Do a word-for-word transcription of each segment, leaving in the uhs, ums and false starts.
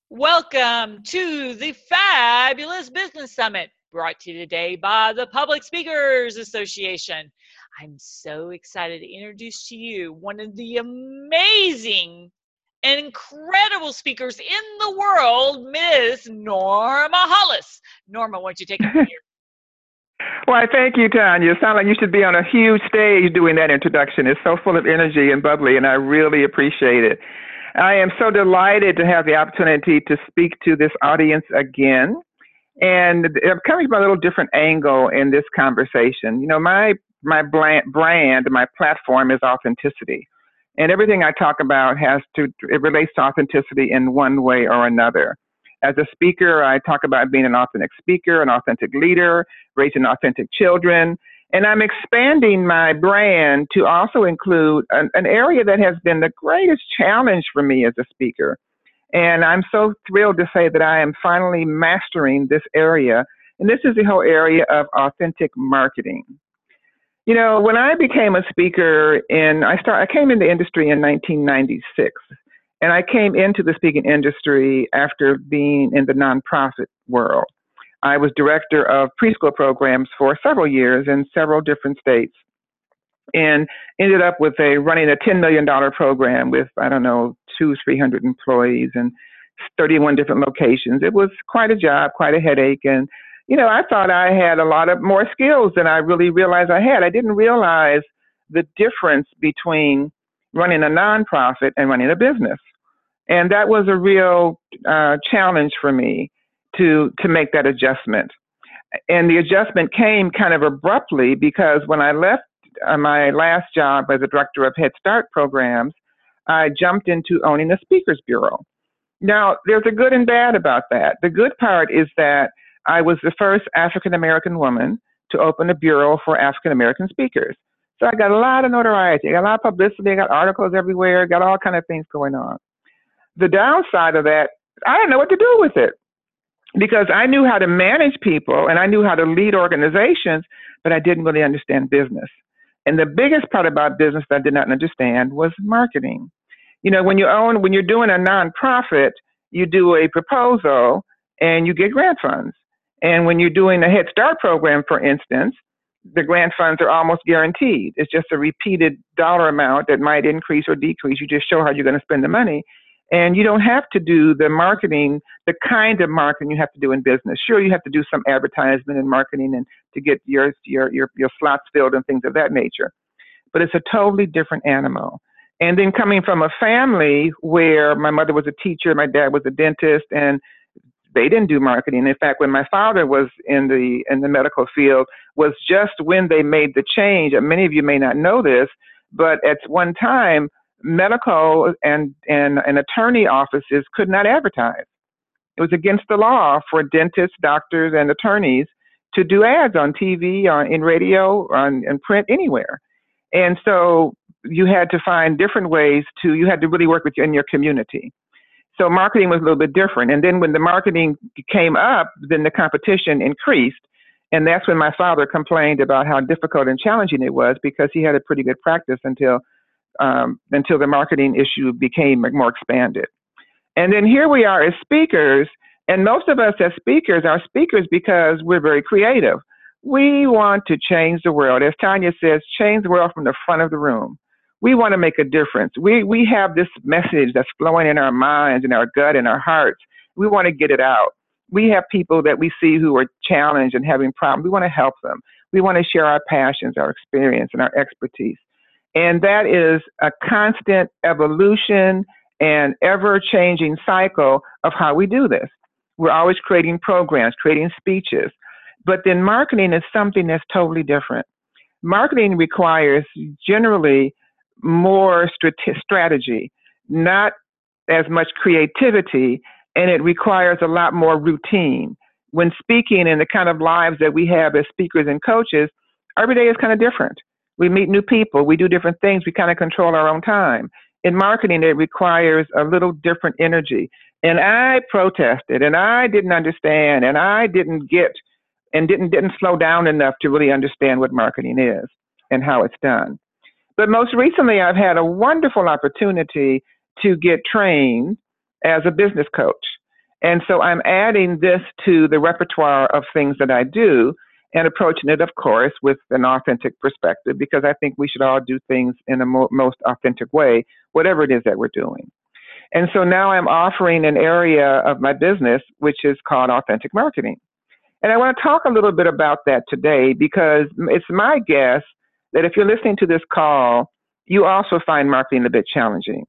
Welcome to the Fabulous Business Summit, brought to you today by the Public Speakers Association. I'm so excited to introduce to you one of the amazing and incredible speakers in the world, Miss Norma Hollis. Norma, why don't you take it from here? Why, thank you, Tanya. You sound like you should be on a huge stage doing that introduction. It's so full of energy and bubbly, and I really appreciate it. I am so delighted to have the opportunity to speak to this audience again. And I'm coming from a little different angle in this conversation. You know, my my brand, my platform is authenticity. And everything I talk about has to, it relates to authenticity in one way or another. As a speaker, I talk about being an authentic speaker, an authentic leader, raising authentic children. And I'm expanding my brand to also include an, an area that has been the greatest challenge for me as a speaker. And I'm so thrilled to say that I am finally mastering this area. And this is the whole area of authentic marketing. You know, when I became a speaker in, I start, I came in the industry in nineteen ninety-six. And I came into the speaking industry after being in the nonprofit world. I was director of preschool programs for several years in several different states, and ended up with a running a ten million dollars program with, I don't know, two, three hundred employees and thirty-one different locations. It was quite a job, quite a headache. And, you know, I thought I had a lot of more skills than I really realized I had. I didn't realize the difference between running a nonprofit and running a business. And that was a real uh, challenge for me to to make that adjustment. And the adjustment came kind of abruptly because when I left uh, my last job as a director of Head Start programs, I jumped into owning a speakers bureau. Now, there's a good and bad about that. The good part is that I was the first African-American woman to open a bureau for African-American speakers. So I got a lot of notoriety, I got a lot of publicity, I got articles everywhere, got all kind of things going on. The downside of that, I didn't know what to do with it because I knew how to manage people and I knew how to lead organizations, but I didn't really understand business. And the biggest part about business that I did not understand was marketing. You know, when you own, when you're doing a nonprofit, you do a proposal and you get grant funds. And when you're doing a Head Start program, for instance, the grant funds are almost guaranteed. It's just a repeated dollar amount that might increase or decrease. You just show how you're going to spend the money. And you don't have to do the marketing, the kind of marketing you have to do in business. Sure, you have to do some advertisement and marketing and to get your your your, your slots filled and things of that nature. But it's a totally different animal. And then coming from a family where my mother was a teacher, my dad was a dentist, and they didn't do marketing. In fact, when my father was in the in the medical field, was just when they made the change. And many of you may not know this, but at one time, medical and, and, and attorney offices could not advertise. It was against the law for dentists, doctors, and attorneys to do ads on T V, on in radio, on in print, anywhere. And so you had to find different ways to, you had to really work with in your community. So marketing was a little bit different. And then when the marketing came up, then the competition increased. And that's when my father complained about how difficult and challenging it was because he had a pretty good practice until Um, until the marketing issue became more expanded. And then here we are as speakers, and most of us as speakers are speakers because we're very creative. We want to change the world. As Tanya says, change the world from the front of the room. We want to make a difference. We, we have this message that's flowing in our minds, in our gut, in our hearts. We want to get it out. We have people that we see who are challenged and having problems. We want to help them. We want to share our passions, our experience, and our expertise. And that is a constant evolution and ever-changing cycle of how we do this. We're always creating programs, creating speeches. But then marketing is something that's totally different. Marketing requires generally more strategy, not as much creativity, and it requires a lot more routine. When speaking in the kind of lives that we have as speakers and coaches, every day is kind of different. We meet new people. We do different things. We kind of control our own time. In marketing, it requires a little different energy. And I protested, and I didn't understand, and I didn't get, and didn't didn't slow down enough to really understand what marketing is and how it's done. But most recently, I've had a wonderful opportunity to get trained as a business coach. And so I'm adding this to the repertoire of things that I do and approaching it, of course, with an authentic perspective, because I think we should all do things in a mo- most authentic way, whatever it is that we're doing. And so now I'm offering an area of my business, which is called authentic marketing. And I want to talk a little bit about that today, because it's my guess that if you're listening to this call, you also find marketing a bit challenging.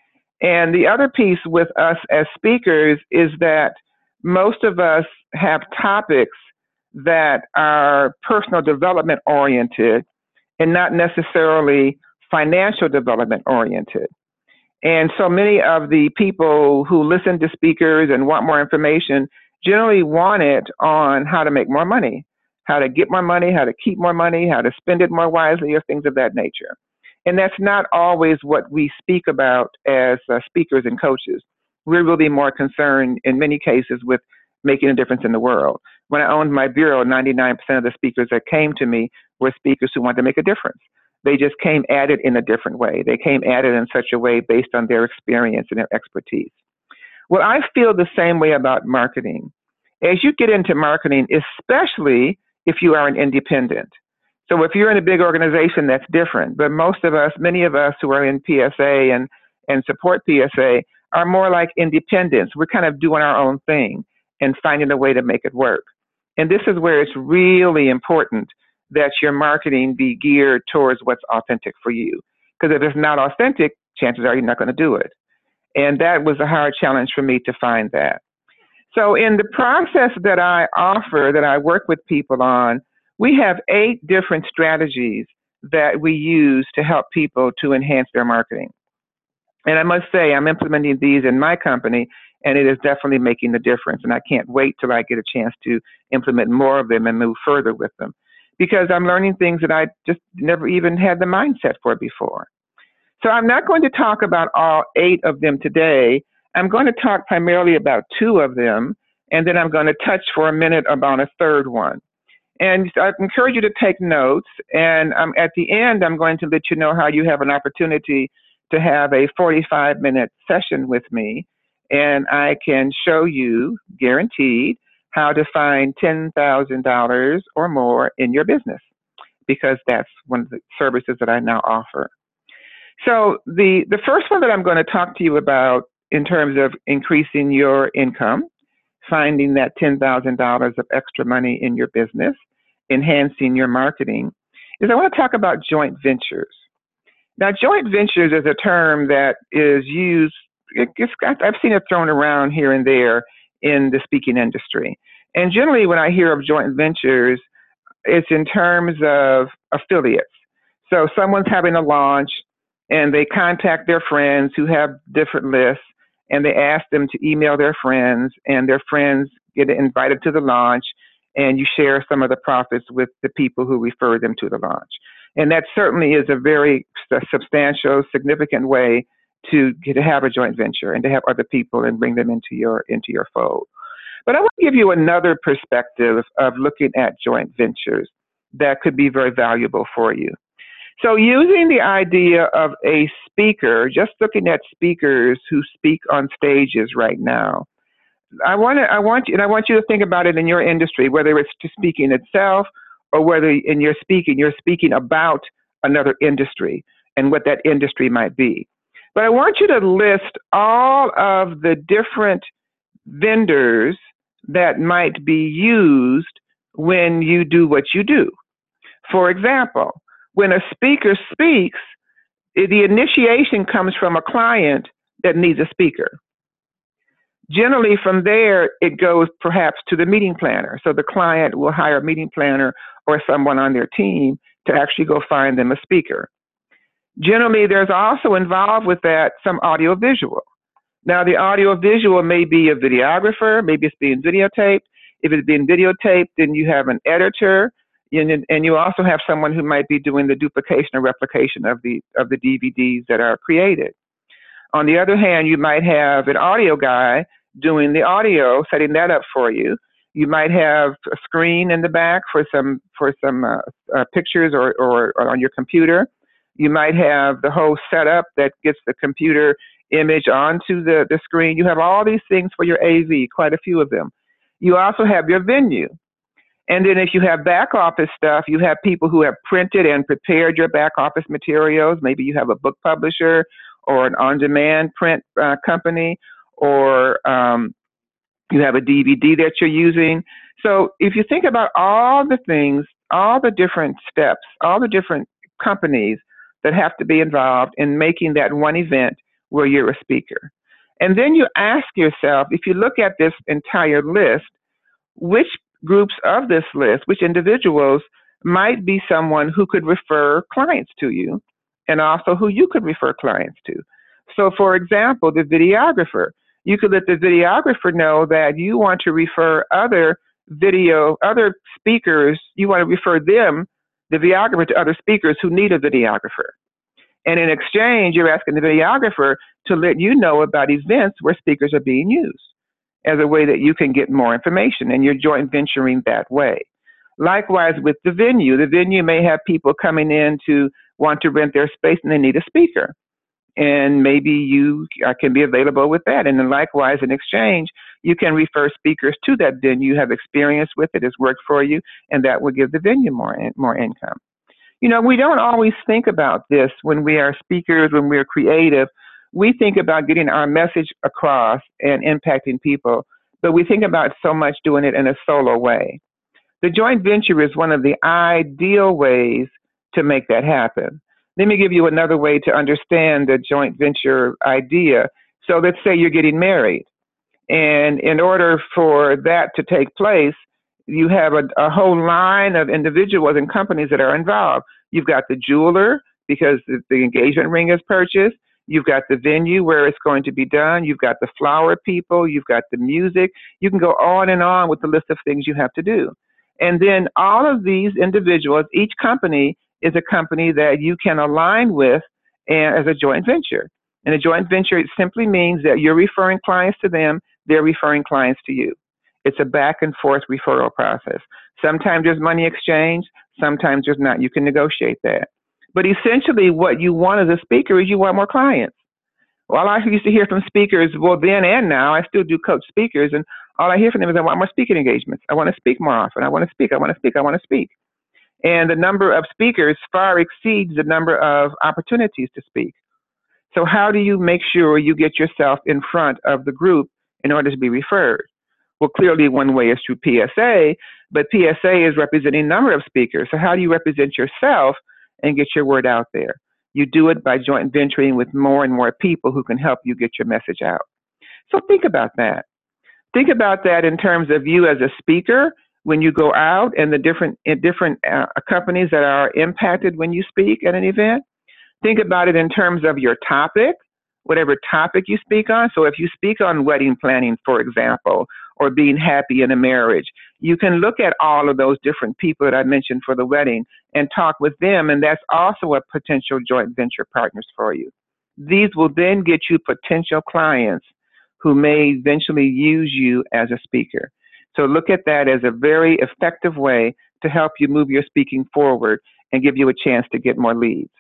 And the other piece with us as speakers is that most of us have topics that are personal development oriented and not necessarily financial development oriented. And so many of the people who listen to speakers and want more information generally want it on how to make more money, how to get more money, how to keep more money, how to spend it more wisely, or things of that nature. And that's not always what we speak about as uh, speakers and coaches. We're really more concerned in many cases with making a difference in the world. When I owned my bureau, ninety-nine percent of the speakers that came to me were speakers who wanted to make a difference. They just came at it in a different way. They came at it in such a way based on their experience and their expertise. Well, I feel the same way about marketing. As you get into marketing, especially if you are an independent. So if you're in a big organization, that's different. But most of us, many of us who are in P S A and, and support P S A are more like independents. We're kind of doing our own thing and finding a way to make it work. And this is where it's really important that your marketing be geared towards what's authentic for you. Because if it's not authentic, chances are you're not going to do it. And that was a hard challenge for me to find that. So in the process that I offer, that I work with people on, we have eight different strategies that we use to help people to enhance their marketing. And I must say, I'm implementing these in my company, and it is definitely making the difference. And I can't wait till I get a chance to implement more of them and move further with them, because I'm learning things that I just never even had the mindset for before. So I'm not going to talk about all eight of them today. I'm going to talk primarily about two of them, and then I'm going to touch for a minute about a third one. And I encourage you to take notes, and um, at the end, I'm going to let you know how you have an opportunity to have a forty-five minute session with me, and I can show you, guaranteed, how to find ten thousand dollars or more in your business, because that's one of the services that I now offer. So the, the first one that I'm going to talk to you about in terms of increasing your income, finding that ten thousand dollars of extra money in your business, enhancing your marketing, is I want to talk about joint ventures. Now, joint ventures is a term that is used, it, it's, I've seen it thrown around here and there in the speaking industry. And generally when I hear of joint ventures, it's in terms of affiliates. So someone's having a launch and they contact their friends who have different lists, and they ask them to email their friends, and their friends get invited to the launch, and you share some of the profits with the people who refer them to the launch. And that certainly is a very substantial, significant way to get to have a joint venture and to have other people and bring them into your into your fold. But I want to give you another perspective of looking at joint ventures that could be very valuable for you. So using the idea of a speaker, just looking at speakers who speak on stages right now, I want to, I want you, and I want you to think about it in your industry, whether it's to speaking itself or whether in your speaking, you're speaking about another industry and what that industry might be. But I want you to list all of the different vendors that might be used when you do what you do. For example, when a speaker speaks, the initiation comes from a client that needs a speaker. Generally, from there, it goes perhaps to the meeting planner. So the client will hire a meeting planner or someone on their team to actually go find them a speaker. Generally, there's also involved with that some audio visual. Now, the audio visual may be a videographer, maybe it's being videotaped. If it's being videotaped, then you have an editor, and, and you also have someone who might be doing the duplication or replication of the of the D V Ds that are created. On the other hand, you might have an audio guy doing the audio, setting that up for you. You might have a screen in the back for some for some uh, uh, pictures or, or, or on your computer. You might have the whole setup that gets the computer image onto the, the screen. You have all these things for your A V, quite a few of them. You also have your venue. And then if you have back office stuff, you have people who have printed and prepared your back office materials. Maybe you have a book publisher or an on-demand print uh, company, or um, you have a D V D that you're using. So if you think about all the things, all the different steps, all the different companies that have to be involved in making that one event where you're a speaker. And then you ask yourself, if you look at this entire list, which groups of this list, which individuals might be someone who could refer clients to you, and also who you could refer clients to. So for example, the videographer, you could let the videographer know that you want to refer other video, other speakers, you want to refer them, the videographer, to other speakers who need a videographer. And in exchange, you're asking the videographer to let you know about events where speakers are being used as a way that you can get more information, and you're joint venturing that way. Likewise with the venue, the venue may have people coming in to want to rent their space and they need a speaker. And maybe you uh, can be available with that. And then likewise, in exchange, you can refer speakers to that venue. You have experience with it, it's worked for you, and that will give the venue more, in, more income. You know, we don't always think about this when we are speakers, when we're creative. We think about getting our message across and impacting people, but we think about so much doing it in a solo way. The joint venture is one of the ideal ways to make that happen. Let me give you another way to understand the joint venture idea. So let's say you're getting married, and in order for that to take place, you have a, a whole line of individuals and companies that are involved. You've got the jeweler, because the, the engagement ring is purchased. You've got the venue where it's going to be done. You've got the flower people. You've got the music. You can go on and on with the list of things you have to do. And then all of these individuals, each company is a company that you can align with and, as a joint venture. And a joint venture, it simply means that you're referring clients to them, they're referring clients to you. It's a back and forth referral process. Sometimes there's money exchange, sometimes there's not. You can negotiate that. But essentially what you want as a speaker is you want more clients. Well, I used to hear from speakers, well, then and now, I still do coach speakers, and all I hear from them is I want more speaking engagements. I want to speak more often. I want to speak. I want to speak. I want to speak. And the number of speakers far exceeds the number of opportunities to speak. So how do you make sure you get yourself in front of the group in order to be referred? Well, clearly one way is through P S A, but P S A is representing a number of speakers. So how do you represent yourself and get your word out there? You do it by joint venturing with more and more people who can help you get your message out. So think about that. Think about that in terms of you as a speaker when you go out, and the different in different uh, companies that are impacted when you speak at an event. Think about it in terms of your topic, whatever topic you speak on. So if you speak on wedding planning, for example, or being happy in a marriage, you can look at all of those different people that I mentioned for the wedding and talk with them, and that's also a potential joint venture partners for you. These will then get you potential clients who may eventually use you as a speaker. So look at that as a very effective way to help you move your speaking forward and give you a chance to get more leads.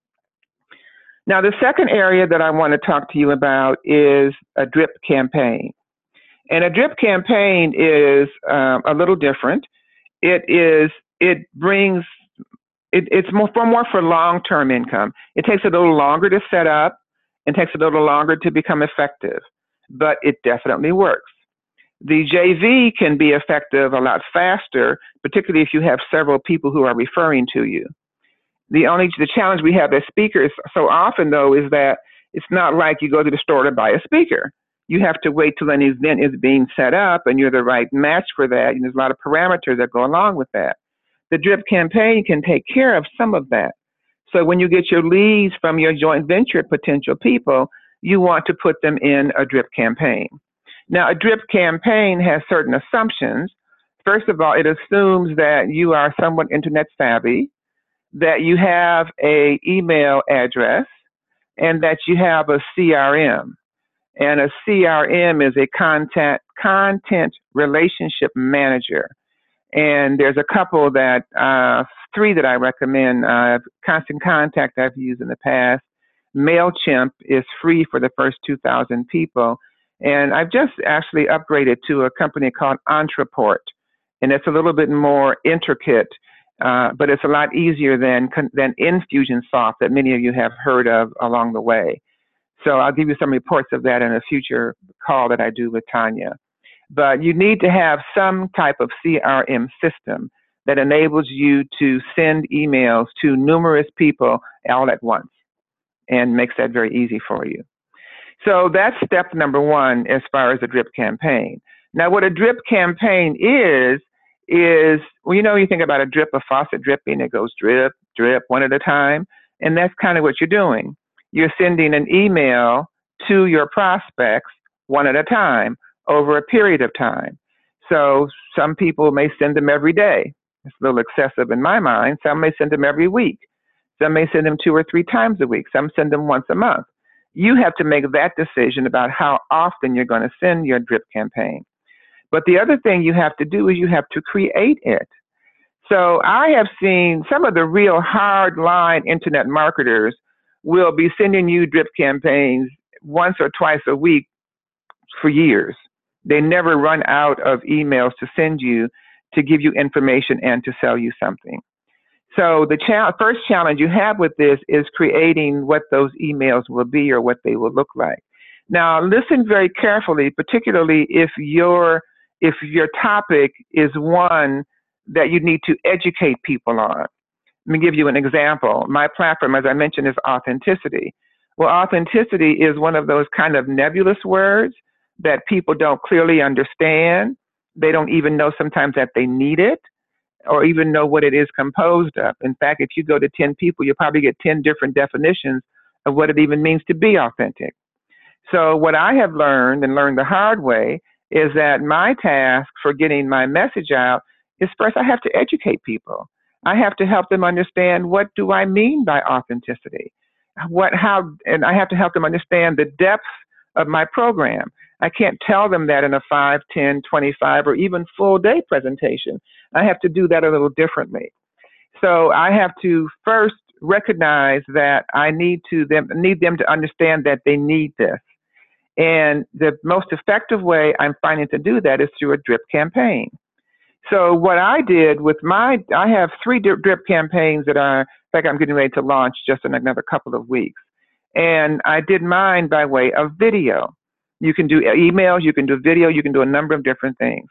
Now, the second area that I want to talk to you about is a drip campaign. And a drip campaign is um, a little different. It is, it brings, it, it's more for more for long-term income. It takes a little longer to set up and takes a little longer to become effective, but it definitely works. The J V can be effective a lot faster, particularly if you have several people who are referring to you. The only the challenge we have as speakers so often, though, is that it's not like you go to the store to buy a speaker. You have to wait till an event is being set up and you're the right match for that. And there's a lot of parameters that go along with that. The drip campaign can take care of some of that. So when you get your leads from your joint venture potential people, you want to put them in a drip campaign. Now, a drip campaign has certain assumptions. First of all, it assumes that you are somewhat internet savvy, that you have an email address, and that you have a C R M. And a C R M is a content, content relationship manager. And there's a couple that, uh, three that I recommend. Uh, Constant Contact I've used in the past. MailChimp is free for the first two thousand people. And I've just actually upgraded to a company called Ontraport. And it's a little bit more intricate, uh, but it's a lot easier than, than Infusionsoft that many of you have heard of along the way. So I'll give you some reports of that in a future call that I do with Tanya. But you need to have some type of C R M system that enables you to send emails to numerous people all at once and makes that very easy for you. So that's step number one as far as a drip campaign. Now, what a drip campaign is, is, well, you know, you think about a drip, a faucet dripping, it goes drip, drip, one at a time. And that's kind of what you're doing. You're sending an email to your prospects one at a time over a period of time. So some people may send them every day. It's a little excessive in my mind. Some may send them every week. Some may send them two or three times a week. Some send them once a month. You have to make that decision about how often you're going to send your drip campaign. But the other thing you have to do is you have to create it. So I have seen some of the real hard-line internet marketers will be sending you drip campaigns once or twice a week for years. They never run out of emails to send you to give you information and to sell you something. So the cha- first challenge you have with this is creating what those emails will be or what they will look like. Now, listen very carefully, particularly if your if your topic is one that you need to educate people on. Let me give you an example. My platform, as I mentioned, is authenticity. Well, authenticity is one of those kind of nebulous words that people don't clearly understand. They don't even know sometimes that they need it, or even know what it is composed of. In fact, if you go to ten people, you'll probably get ten different definitions of what it even means to be authentic. So what I have learned, and learned the hard way, is that my task for getting my message out is first I have to educate people. I have to help them understand, what do I mean by authenticity? What, how, and I have to help them understand the depth of my program. I can't tell them that in a five, ten, twenty-five, or even full day presentation. I have to do that a little differently. So I have to first recognize that I need to them need them to understand that they need this. And the most effective way I'm finding to do that is through a drip campaign. So what I did with my, I have three drip campaigns that are, in fact, I'm getting ready to launch just in another couple of weeks. And I did mine by way of video. You can do emails, you can do video, you can do a number of different things.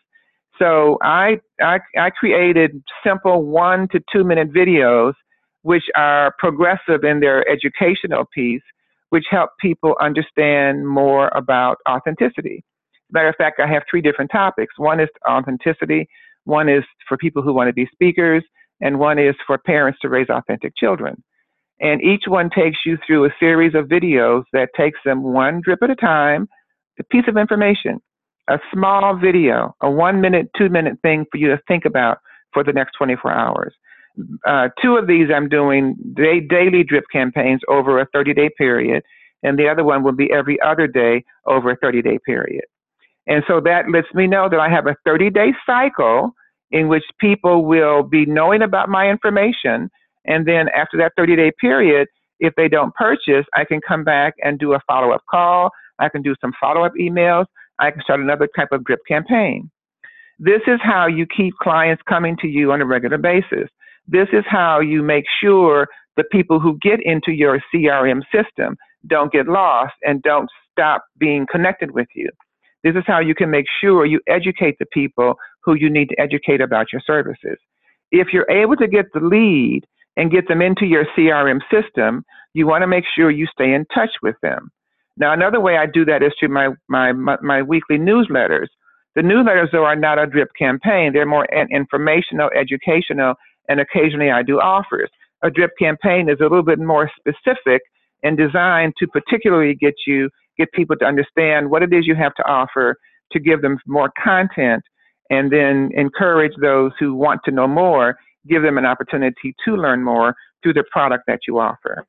So I, I, I created simple one to two minute videos, which are progressive in their educational piece, which help people understand more about authenticity. Matter of fact, I have three different topics. One is authenticity, one is for people who want to be speakers, and one is for parents to raise authentic children. And each one takes you through a series of videos that takes them one drip at a time, a piece of information, a small video, a one minute, two minute thing for you to think about for the next twenty-four hours. Uh, two of these I'm doing day, daily drip campaigns over a thirty day period, and the other one will be every other day over a thirty day period. And so that lets me know that I have a thirty day cycle in which people will be knowing about my information. And then after that thirty day period, if they don't purchase, I can come back and do a follow-up call. I can do some follow-up emails. I can start another type of drip campaign. This is how you keep clients coming to you on a regular basis. This is how you make sure the people who get into your C R M system don't get lost and don't stop being connected with you. This is how you can make sure you educate the people who you need to educate about your services. If you're able to get the lead and get them into your C R M system, you want to make sure you stay in touch with them. Now, another way I do that is through my, my, my, my weekly newsletters. The newsletters, though, are not a drip campaign. They're more informational, educational, and occasionally I do offers. A drip campaign is a little bit more specific and designed to particularly get you, get people to understand what it is you have to offer, to give them more content, and then encourage those who want to know more, give them an opportunity to learn more through the product that you offer.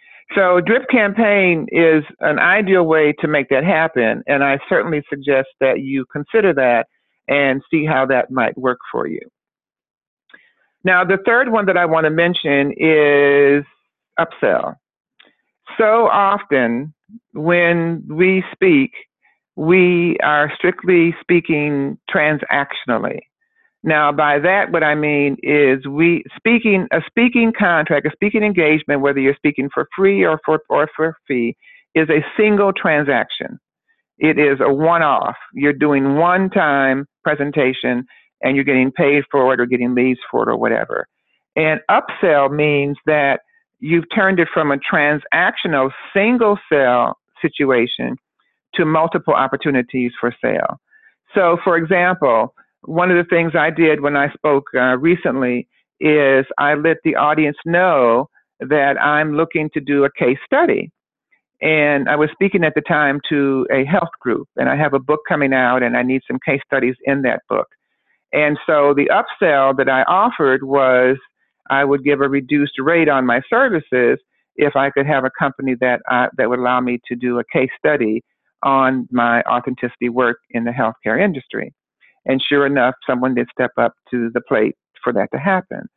So drip campaign is an ideal way to make that happen, and I certainly suggest that you consider that and see how that might work for you. Now, the third one that I want to mention is upsell. So often when we speak, we are strictly speaking transactionally. Now, by that, what I mean is we speaking a speaking contract, a speaking engagement, whether you're speaking for free or for or for a fee, is a single transaction. It is a one-off. You're doing one-time presentation, and you're getting paid for it or getting leads for it or whatever. And upsell means that you've turned it from a transactional single sale situation to multiple opportunities for sale. So, for example, one of the things I did when I spoke uh, recently is I let the audience know that I'm looking to do a case study. And I was speaking at the time to a health group, and I have a book coming out, and I need some case studies in that book. And so the upsell that I offered was I would give a reduced rate on my services if I could have a company that uh, that would allow me to do a case study on my authenticity work in the healthcare industry. And sure enough, someone did step up to the plate for that to happen.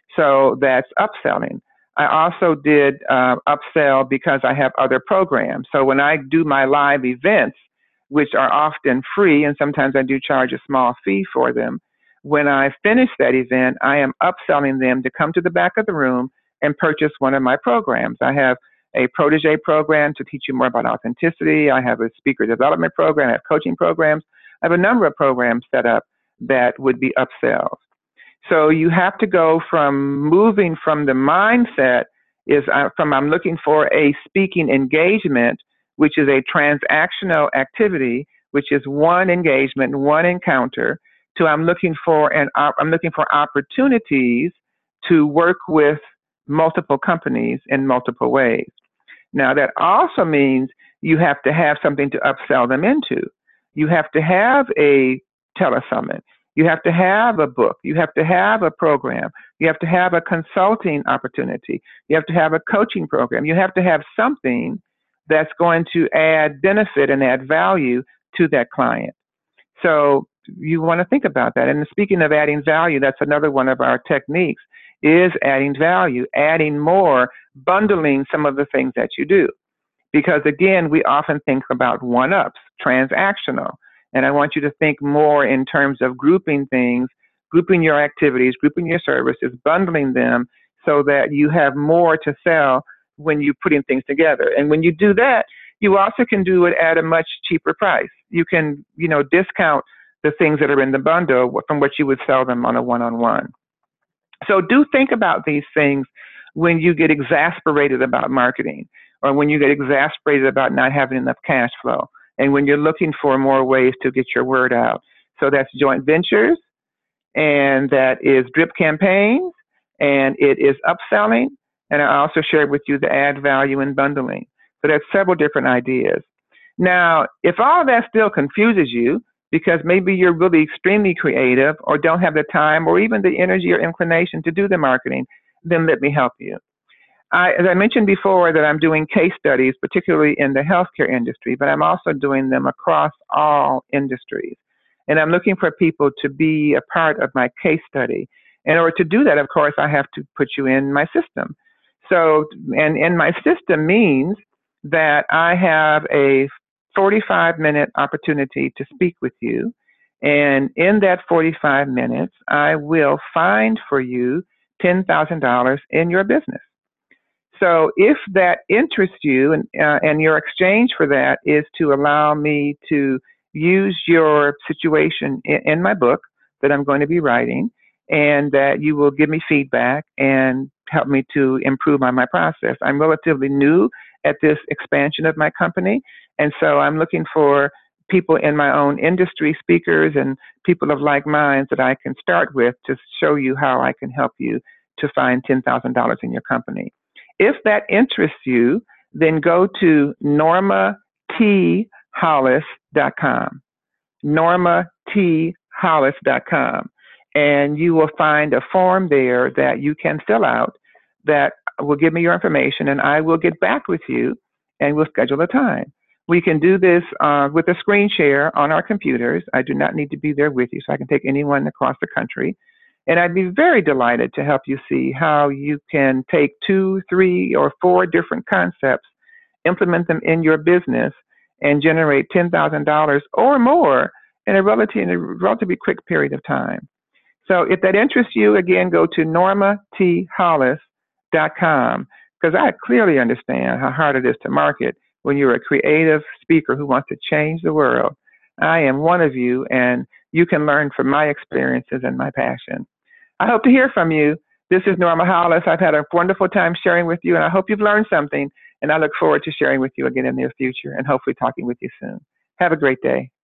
So that's upselling. I also did uh, upsell because I have other programs. So when I do my live events, which are often free, and sometimes I do charge a small fee for them, when I finish that event, I am upselling them to come to the back of the room and purchase one of my programs. I have a protege program to teach you more about authenticity. I have a speaker development program. I have coaching programs. I have a number of programs set up that would be upsells. So you have to go from moving from the mindset is uh, from I'm looking for a speaking engagement, which is a transactional activity, which is one engagement, one encounter, to I'm looking for an I'm looking for opportunities to work with multiple companies in multiple ways. Now that also means you have to have something to upsell them into. You have to have a telesummit. You have to have a book. You have to have a program. You have to have a consulting opportunity. You have to have a coaching program. You have to have something that's going to add benefit and add value to that client. So you want to think about that. And speaking of adding value, that's another one of our techniques is adding value, adding more, bundling some of the things that you do. Because again, we often think about one-ups, transactional. And I want you to think more in terms of grouping things, grouping your activities, grouping your services, bundling them so that you have more to sell when you're putting things together. And when you do that, you also can do it at a much cheaper price. You can, you know, discount the things that are in the bundle from what you would sell them on a one-on-one. So do think about these things when you get exasperated about marketing or when you get exasperated about not having enough cash flow. And when you're looking for more ways to get your word out. So that's joint ventures, and that is drip campaigns, and it is upselling. And I also shared with you the add value and bundling. So that's several different ideas. Now, if all that still confuses you, because maybe you're really extremely creative or don't have the time or even the energy or inclination to do the marketing, then let me help you. I, as I mentioned before, that I'm doing case studies, particularly in the healthcare industry, but I'm also doing them across all industries. And I'm looking for people to be a part of my case study. In order to do that, of course, I have to put you in my system. So, and in my system means that I have a forty-five minute opportunity to speak with you. And in that forty-five minutes, I will find for you ten thousand dollars in your business. So if that interests you, and, uh, and your exchange for that is to allow me to use your situation in, in my book that I'm going to be writing, and that you will give me feedback and help me to improve on my process. I'm relatively new at this expansion of my company, and so I'm looking for people in my own industry, speakers, and people of like minds that I can start with to show you how I can help you to find ten thousand dollars in your company. If that interests you, then go to norma t hollis dot com, norma t hollis dot com, and you will find a form there that you can fill out that will give me your information, and I will get back with you, and we'll schedule a time. We can do this uh, with a screen share on our computers. I do not need to be there with you, so I can take anyone across the country. And I'd be very delighted to help you see how you can take two, three, or four different concepts implement them in your business, and generate ten thousand dollars or more in a relatively, in a relatively quick period of time. So if that interests you, again, go to norma t hollis dot com, because I clearly understand how hard it is to market when you're a creative speaker who wants to change the world. I am one of you, and you can learn from my experiences and my passion. I hope to hear from you. This is Norma Hollis. I've had a wonderful time sharing with you, and I hope you've learned something, and I look forward to sharing with you again in the near future and hopefully talking with you soon. Have a great day.